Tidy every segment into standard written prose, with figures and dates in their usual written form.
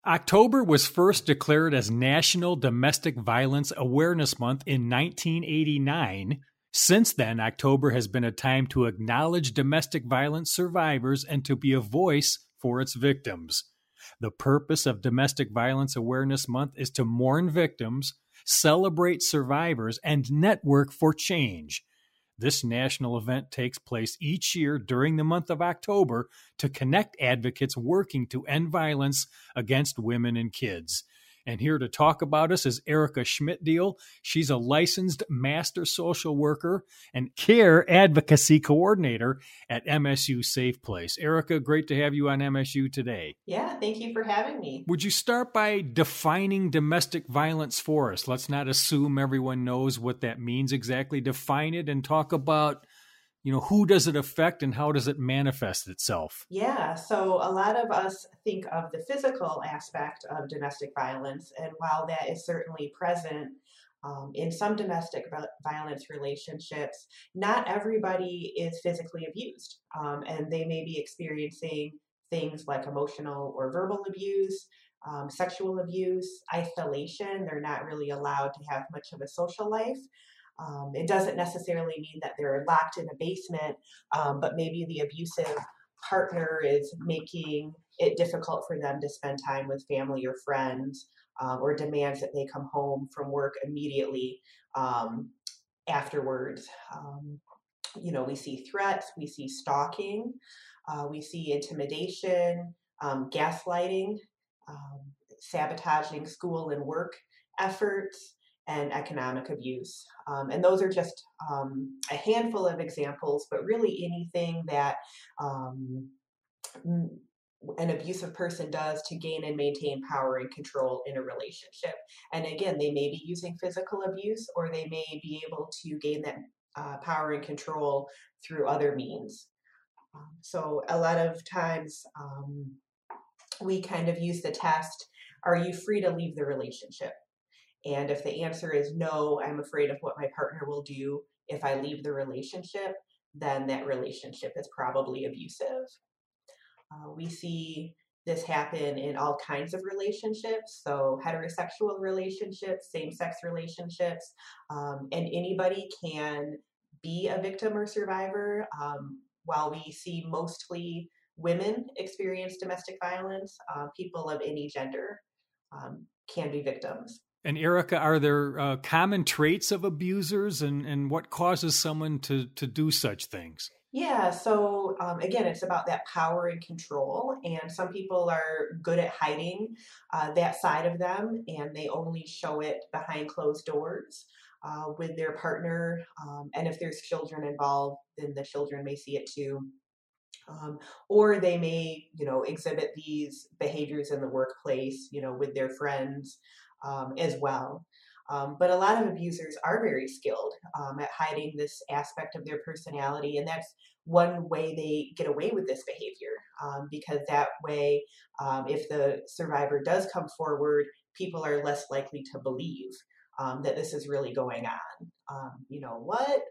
October was first declared as National Domestic Violence Awareness Month in 1989. Since then, October has been a time to acknowledge domestic violence survivors and to be a voice for its victims. The purpose of Domestic Violence Awareness Month is to mourn victims, celebrate survivors, and network for change. This national event takes place each year during the month of October to connect advocates working to end violence against women and kids. And here to talk about us is Erica Schmidtdeal. She's a licensed master social worker and care advocacy coordinator at MSU Safe Place. Erica, great to have you on MSU today. Yeah, thank you for having me. Would you start by defining domestic violence for us? Let's not assume everyone knows what that means exactly. Define it and talk about, who does it affect and how does it manifest itself? Yeah, so a lot of us think of the physical aspect of domestic violence, and while that is certainly present in some domestic violence relationships, not everybody is physically abused, and they may be experiencing things like emotional or verbal abuse, sexual abuse, isolation. They're not really allowed to have much of a social life. It doesn't necessarily mean that they're locked in a basement, but maybe the abusive partner is making it difficult for them to spend time with family or friends, or demands that they come home from work immediately afterwards. We see threats, we see stalking, we see intimidation, gaslighting, sabotaging school and work efforts, and economic abuse. And those are just a handful of examples, but really anything that an abusive person does to gain and maintain power and control in a relationship. And again, they may be using physical abuse, or they may be able to gain that power and control through other means. So a lot of times we kind of use the test, are you free to leave the relationship? And if the answer is no, I'm afraid of what my partner will do if I leave the relationship, then that relationship is probably abusive. We see this happen in all kinds of relationships, so heterosexual relationships, same-sex relationships, and anybody can be a victim or survivor. While we see mostly women experience domestic violence, people of any gender can be victims. And Erica, are there common traits of abusers and what causes someone to do such things? Yeah, so again, it's about that power and control. And some people are good at hiding that side of them, and they only show it behind closed doors with their partner. And if there's children involved, then the children may see it too. Or they may, exhibit these behaviors in the workplace, with their friends as well. But a lot of abusers are very skilled at hiding this aspect of their personality, and that's one way they get away with this behavior. Because that way, if the survivor does come forward, people are less likely to believe that this is really going on. What?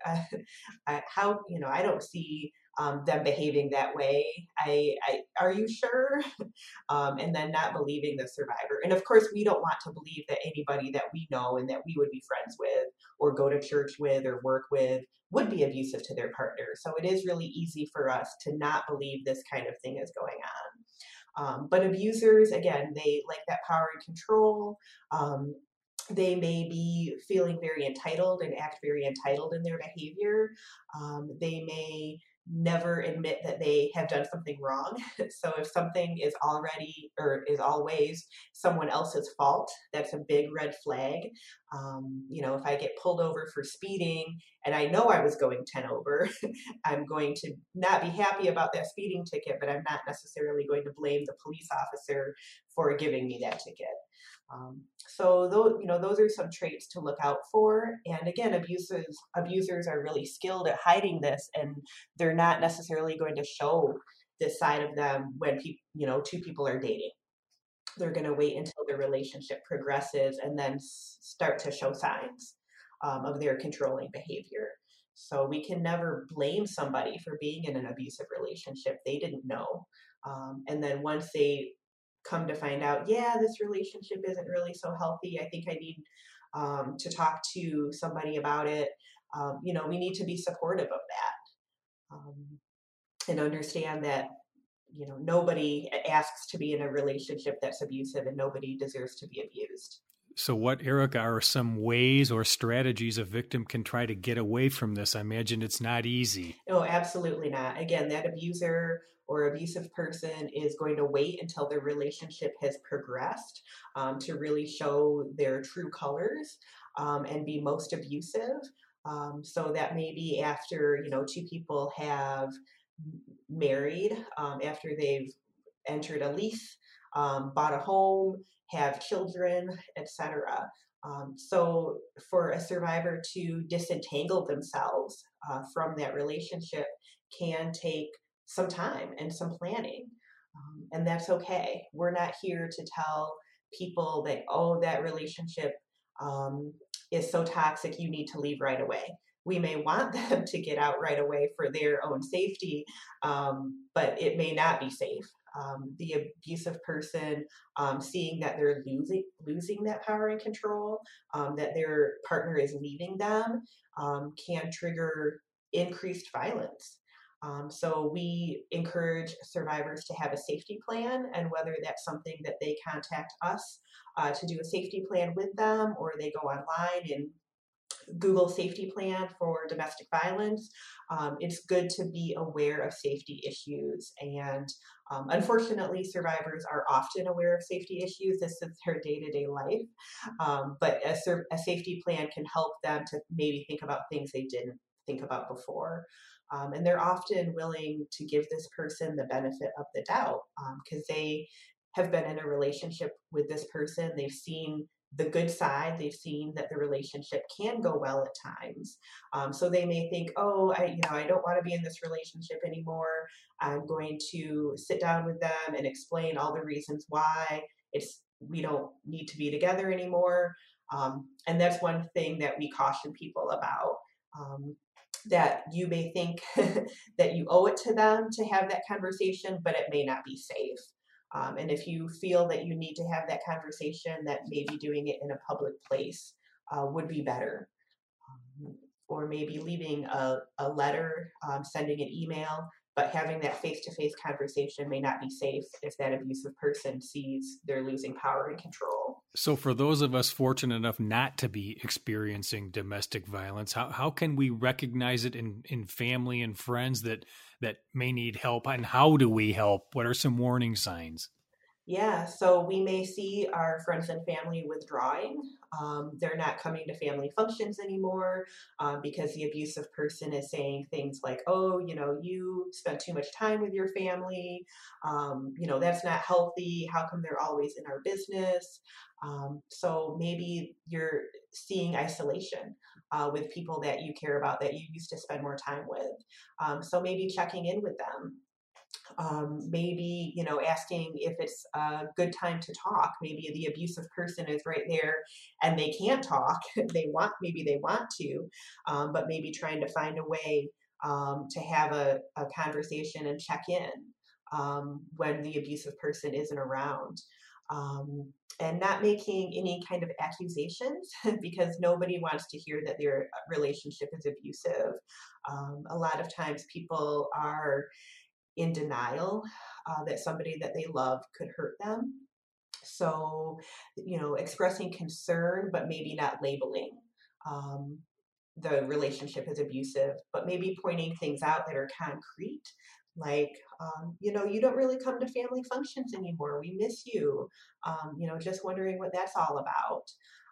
I don't see them behaving that way. Are you sure? And then not believing the survivor. And of course, we don't want to believe that anybody that we know and that we would be friends with or go to church with or work with would be abusive to their partner. So it is really easy for us to not believe this kind of thing is going on. But abusers, again, they like that power and control. They may be feeling very entitled and act very entitled in their behavior. They may never admit that they have done something wrong. So if something is already or is always someone else's fault, that's a big red flag. If I get pulled over for speeding and I know I was going 10 over, I'm going to not be happy about that speeding ticket, but I'm not necessarily going to blame the police officer for giving me that ticket. So those are some traits to look out for. And again, abusers are really skilled at hiding this, and they're not necessarily going to show this side of them when two people are dating. They're going to wait until the relationship progresses and then start to show signs of their controlling behavior. So we can never blame somebody for being in an abusive relationship. They didn't know. And then once they come to find out, yeah, this relationship isn't really so healthy. I think I need to talk to somebody about it. We need to be supportive of that, and understand that, nobody asks to be in a relationship that's abusive, and nobody deserves to be abused. So, what, Erica, are some ways or strategies a victim can try to get away from this? I imagine it's not easy. No, absolutely not. Again, that abuser or abusive person is going to wait until their relationship has progressed, to really show their true colors, and be most abusive. So that may be after, two people have married, after they've entered a lease, bought a home, have children, etc. So for a survivor to disentangle themselves from that relationship can take some time and some planning. And that's okay. We're not here to tell people that, oh, that relationship um, is so toxic, you need to leave right away. We may want them to get out right away for their own safety, but it may not be safe. The abusive person, seeing that they're losing that power and control, that their partner is leaving them, can trigger increased violence. So we encourage survivors to have a safety plan, and whether that's something that they contact us to do a safety plan with them, or they go online and Google safety plan for domestic violence. It's good to be aware of safety issues. And unfortunately, survivors are often aware of safety issues. This is their day to day life. But a safety plan can help them to maybe think about things they didn't think about before. And they're often willing to give this person the benefit of the doubt, because they have been in a relationship with this person. They've seen the good side. They've seen that the relationship can go well at times. So they may think, oh, I don't want to be in this relationship anymore. I'm going to sit down with them and explain all the reasons why we don't need to be together anymore. And that's one thing that we caution people about. That you may think that you owe it to them to have that conversation, but it may not be safe. And if you feel that you need to have that conversation, that maybe doing it in a public place would be better. Or maybe leaving a letter, sending an email, but having that face-to-face conversation may not be safe if that abusive person sees they're losing power and control. So for those of us fortunate enough not to be experiencing domestic violence, how can we recognize it in family and friends that may need help, and how do we help? What are some warning signs? Yeah, so we may see our friends and family withdrawing. They're not coming to family functions anymore, because the abusive person is saying things like, oh, you spend too much time with your family. That's not healthy. How come they're always in our business? So maybe you're seeing isolation with people that you care about, that you used to spend more time with. So maybe checking in with them. Maybe asking if it's a good time to talk. Maybe the abusive person is right there and they can't talk. Maybe they want to, but maybe trying to find a way to have a conversation and check in when the abusive person isn't around. And not making any kind of accusations because nobody wants to hear that their relationship is abusive. A lot of times people are in denial that somebody that they love could hurt them. So, expressing concern, but maybe not labeling um, the relationship as abusive, but maybe pointing things out that are concrete. Like, you don't really come to family functions anymore. We miss you. Just wondering what that's all about.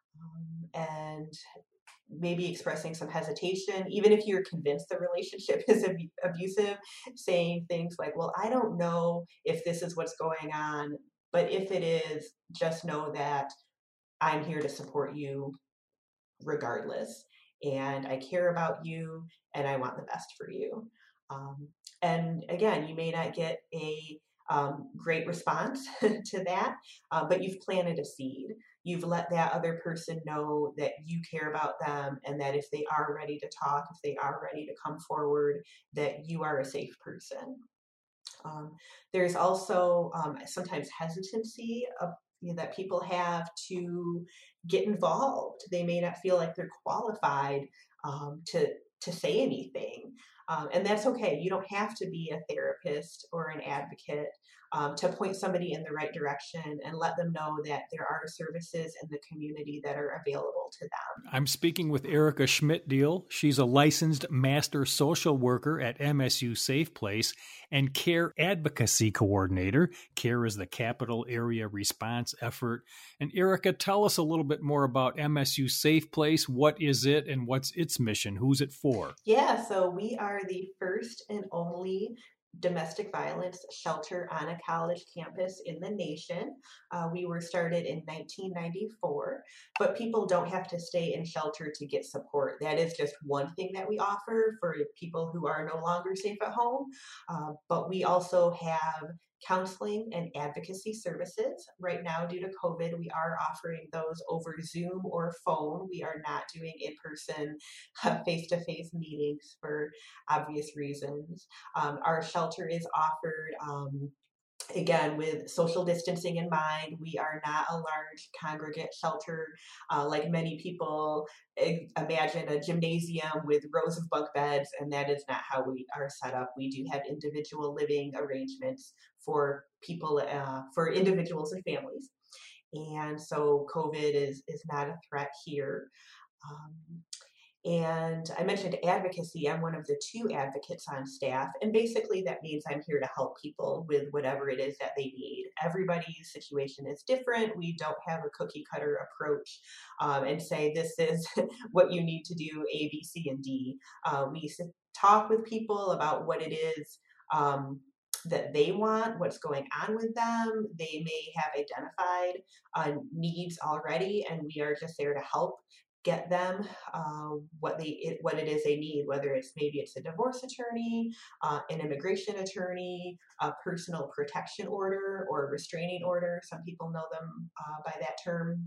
And maybe expressing some hesitation, even if you're convinced the relationship is abusive, saying things like, well, I don't know if this is what's going on, but if it is, just know that I'm here to support you regardless. And I care about you and I want the best for you. Um, and again, you may not get a great response to that, but you've planted a seed. You've let that other person know that you care about them, and that if they are ready to talk, if they are ready to come forward, that you are a safe person. Um, there's also sometimes hesitancy that people have to get involved. They may not feel like they're qualified to say anything, and that's okay. You don't have to be a therapist or an advocate to point somebody in the right direction and let them know that there are services in the community that are available to them. I'm speaking with Erica Schmidt-Deal. She's a licensed master social worker at MSU Safe Place and Care Advocacy Coordinator. CARE is the Capital Area Response Effort. And Erica, tell us a little bit more about MSU Safe Place. What is it and what's its mission? Who's it for? Yeah, so we are the first and only domestic violence shelter on a college campus in the nation. We were started in 1994, but people don't have to stay in shelter to get support. That is just one thing that we offer for people who are no longer safe at home. But we also have counseling and advocacy services. Right now, due to COVID, we are offering those over Zoom or phone. We are not doing in person, face to face meetings for obvious reasons. Our shelter is offered. Again, with social distancing in mind, we are not a large congregate shelter like many people imagine a gymnasium with rows of bunk beds, and that is not how we are set up. We do have individual living arrangements for people, for individuals and families. And so COVID is not a threat here. Um, and I mentioned advocacy. I'm one of the two advocates on staff. And basically, that means I'm here to help people with whatever it is that they need. Everybody's situation is different. We don't have a cookie cutter approach and say, this is what you need to do A, B, C, and D. We talk with people about what it is. That they want, what's going on with them. They may have identified needs already, and we are just there to help get them what it is they need, whether it's a divorce attorney, an immigration attorney, a personal protection order, or a restraining order. Some people know them by that term.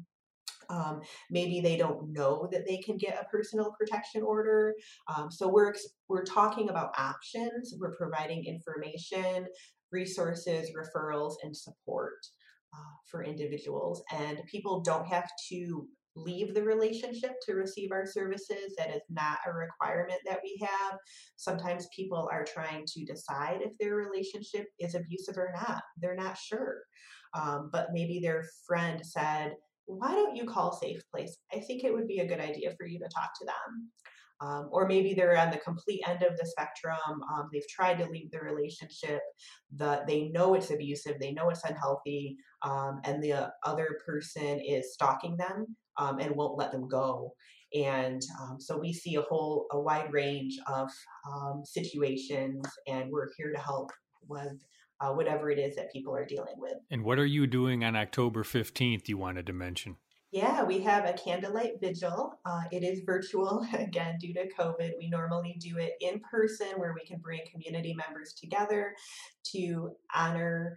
Maybe they don't know that they can get a personal protection order. So we're talking about options. We're providing information, resources, referrals, and support for individuals. And people don't have to leave the relationship to receive our services. That is not a requirement that we have. Sometimes people are trying to decide if their relationship is abusive or not. They're not sure. But maybe their friend said, why don't you call Safe Place? I think it would be a good idea for you to talk to them. Or maybe they're on the complete end of the spectrum. They've tried to leave the relationship. They know it's abusive. They know it's unhealthy. And the other person is stalking them and won't let them go. And so we see a wide range of situations, and we're here to help with whatever it is that people are dealing with. And what are you doing on October 15th you wanted to mention? Yeah, we have a candlelight vigil. It is virtual, again, due to COVID. We normally do it in person where we can bring community members together to honor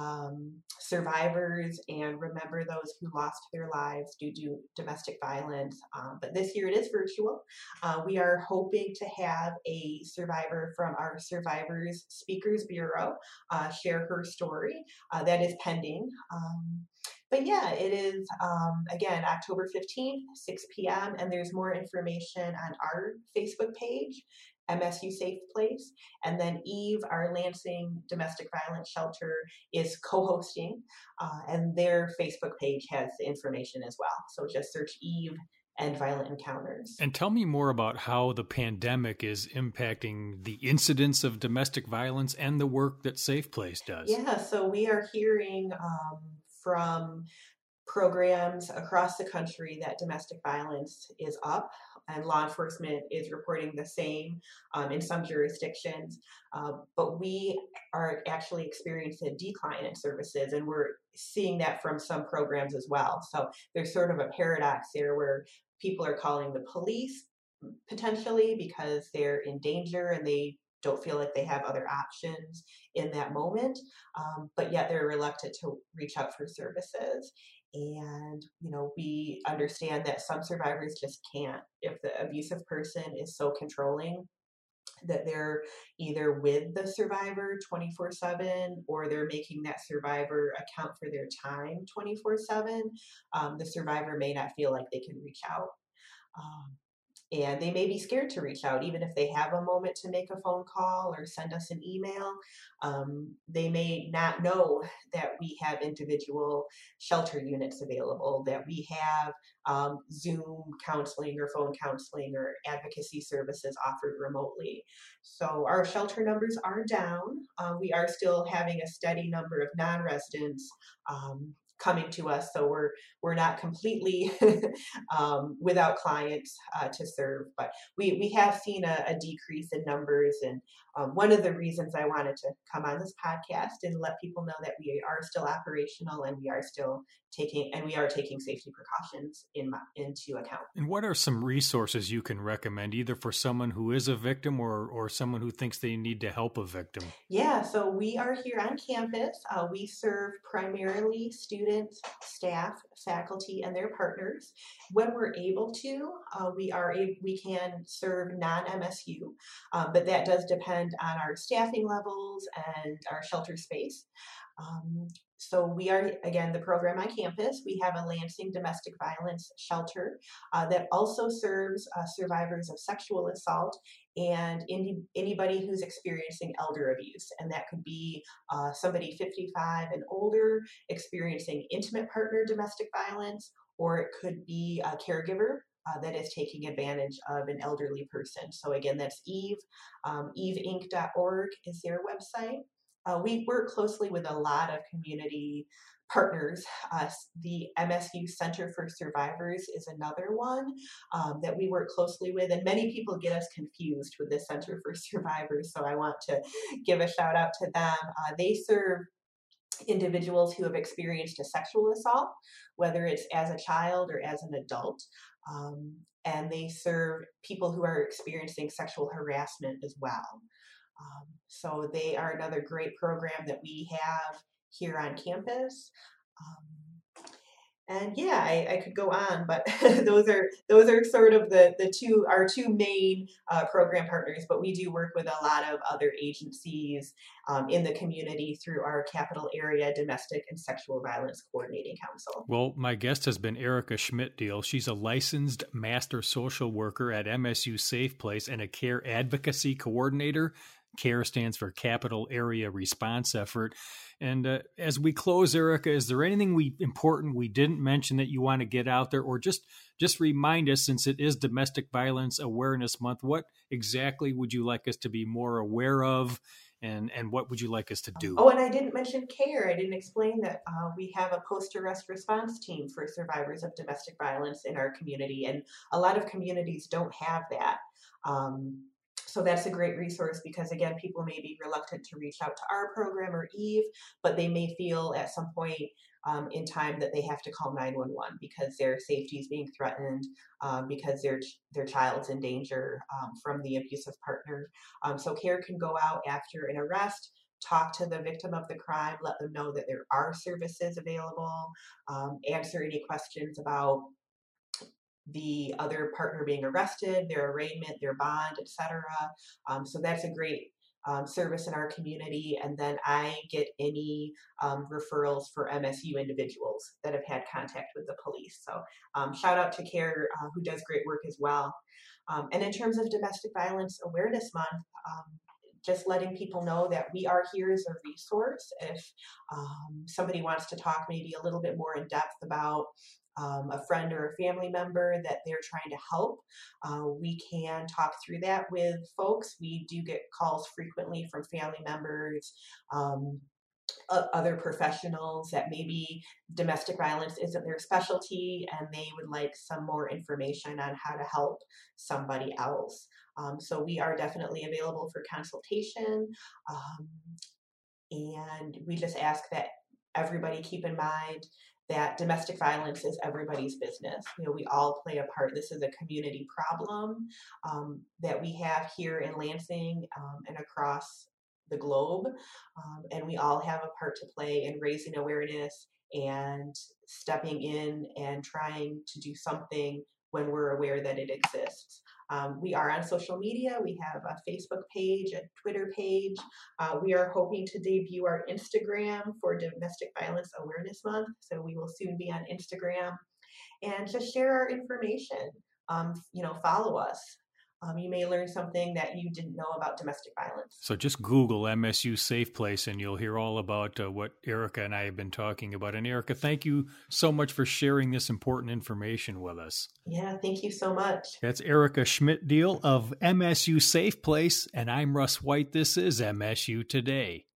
survivors and remember those who lost their lives due to domestic violence. But this year it is virtual. We are hoping to have a survivor from our Survivors Speakers Bureau share her story. That is pending. But yeah, it is, again, October 15th, 6 p.m., and there's more information on our Facebook page, MSU Safe Place. And then Eve, our Lansing Domestic Violence Shelter, is co-hosting, and their Facebook page has the information as well. So just search Eve and Violent Encounters. And tell me more about how the pandemic is impacting the incidence of domestic violence and the work that Safe Place does. Yeah, so we are hearing from programs across the country that domestic violence is up, and law enforcement is reporting the same in some jurisdictions. But we are actually experiencing a decline in services, and we're seeing that from some programs as well. So there's sort of a paradox there where people are calling the police potentially because they're in danger and they don't feel like they have other options in that moment, but yet they're reluctant to reach out for services. And, we understand that some survivors just can't. If the abusive person is so controlling, that they're either with the survivor 24/7 or they're making that survivor account for their time 24/7. The survivor may not feel like they can reach out. Um, and they may be scared to reach out, even if they have a moment to make a phone call or send us an email. They may not know that we have individual shelter units available, that we have Zoom counseling or phone counseling or advocacy services offered remotely. So our shelter numbers are down. We are still having a steady number of non-residents coming to us, so we're not completely without clients to serve. But we have seen a decrease in numbers. And one of the reasons I wanted to come on this podcast and let people know that we are still operational and we are still taking safety precautions into account. And what are some resources you can recommend, either for someone who is a victim or someone who thinks they need to help a victim? Yeah, so we are here on campus. We serve primarily students, staff, faculty, and their partners. When we're able to, we can serve non-MSU, but that does depend on our staffing levels and our shelter space. So we are, again, the program on campus. We have a Lansing domestic violence shelter that also serves survivors of sexual assault and anybody who's experiencing elder abuse. And that could be somebody 55 and older experiencing intimate partner domestic violence, or it could be a caregiver that is taking advantage of an elderly person. So again, that's Eve. Eveinc.org is their website. We work closely with a lot of community partners. The MSU Center for Survivors is another one that we work closely with, and many people get us confused with the Center for Survivors, so I want to give a shout out to them. They serve individuals who have experienced a sexual assault, whether it's as a child or as an adult. And they serve people who are experiencing sexual harassment as well. So they are another great program that we have here on campus. And yeah, I could go on, but those are sort of our two main program partners. But we do work with a lot of other agencies in the community through our Capital Area Domestic and Sexual Violence Coordinating Council. Well, my guest has been Erica Schmidt-Deal. She's a licensed master social worker at MSU Safe Place and a care advocacy coordinator. CARE stands for Capital Area Response Effort. And as we close, Erica, is there anything important we didn't mention that you want to get out there, or just remind us, since it is Domestic Violence Awareness Month, what exactly would you like us to be more aware of, and what would you like us to do? Oh, and I didn't mention CARE. I didn't explain that we have a post-arrest response team for survivors of domestic violence in our community, and a lot of communities don't have that. So that's a great resource because, again, people may be reluctant to reach out to our program or Eve, but they may feel at some point in time that they have to call 911 because their safety is being threatened, because their child's in danger from the abusive partner. So CARE can go out after an arrest, talk to the victim of the crime, let them know that there are services available, answer any questions about the other partner being arrested, their arraignment, their bond, etc. So that's a great service in our community. And then I get any referrals for MSU individuals that have had contact with the police. So shout out to CARE, who does great work as well. And in terms of Domestic Violence Awareness Month, just letting people know that we are here as a resource. If somebody wants to talk maybe a little bit more in depth about a friend or a family member that they're trying to help, we can talk through that with folks. We do get calls frequently from family members, other professionals that maybe domestic violence isn't their specialty and they would like some more information on how to help somebody else. So we are definitely available for consultation. And we just ask that everybody keep in mind that domestic violence is everybody's business. You know, we all play a part. This is a community problem that we have here in Lansing and across the globe. And we all have a part to play in raising awareness and stepping in and trying to do something when we're aware that it exists. We are on social media. We have a Facebook page, a Twitter page. We are hoping to debut our Instagram for Domestic Violence Awareness Month. So we will soon be on Instagram and just share our information. Follow us. You may learn something that you didn't know about domestic violence. So just Google MSU Safe Place and you'll hear all about what Erica and I have been talking about. And Erica, thank you so much for sharing this important information with us. Yeah, thank you so much. That's Erica Schmidt-Deal of MSU Safe Place, and I'm Russ White. This is MSU Today.